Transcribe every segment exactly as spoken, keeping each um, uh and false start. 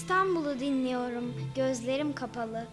İstanbul'u dinliyorum, gözlerim kapalı.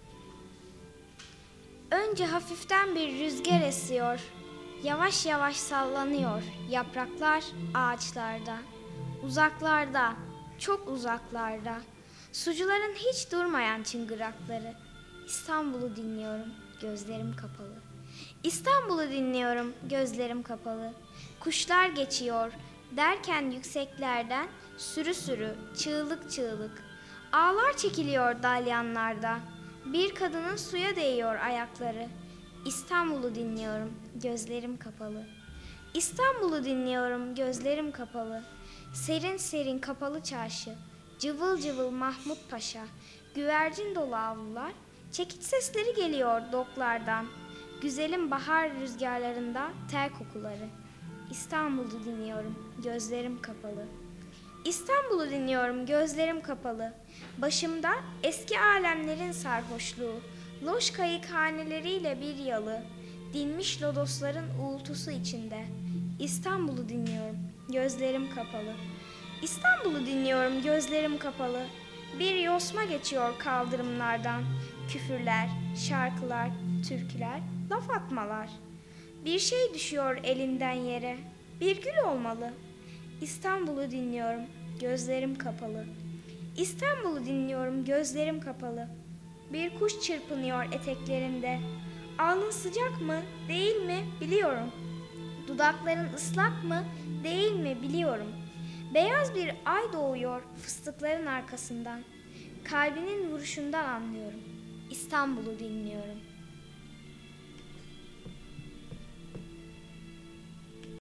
Önce hafiften bir rüzgar esiyor, yavaş yavaş sallanıyor yapraklar ağaçlarda. Uzaklarda, çok uzaklarda, sucuların hiç durmayan çıngırakları. İstanbul'u dinliyorum, gözlerim kapalı. İstanbul'u dinliyorum, gözlerim kapalı. Kuşlar geçiyor, derken yükseklerden sürü sürü, çığlık çığlık. Ağlar çekiliyor dalyanlarda. Bir kadının suya değiyor ayakları. İstanbul'u dinliyorum, gözlerim kapalı. İstanbul'u dinliyorum, gözlerim kapalı. Serin serin kapalı çarşı, cıvıl cıvıl Mahmut Paşa, güvercin dolu avlular, çekiç sesleri geliyor doklardan. Güzelim bahar rüzgarlarında ter kokuları. İstanbul'u dinliyorum, gözlerim kapalı. İstanbul'u dinliyorum, gözlerim kapalı. Başımda eski alemlerin sarhoşluğu, loş kayıkhaneleriyle bir yalı, dinmiş lodosların uğultusu içinde. İstanbul'u dinliyorum, gözlerim kapalı. İstanbul'u dinliyorum, gözlerim kapalı. Bir yosma geçiyor kaldırımlardan. Küfürler, şarkılar, türküler, laf atmalar. Bir şey düşüyor elinden yere. Bir gül olmalı. İstanbul'u dinliyorum, gözlerim kapalı. İstanbul'u dinliyorum, gözlerim kapalı. Bir kuş çırpınıyor eteklerinde. Alnın sıcak mı, değil mi biliyorum. Dudakların ıslak mı, değil mi biliyorum. Beyaz bir ay doğuyor fıstıkların arkasından. Kalbinin vuruşundan anlıyorum. İstanbul'u dinliyorum.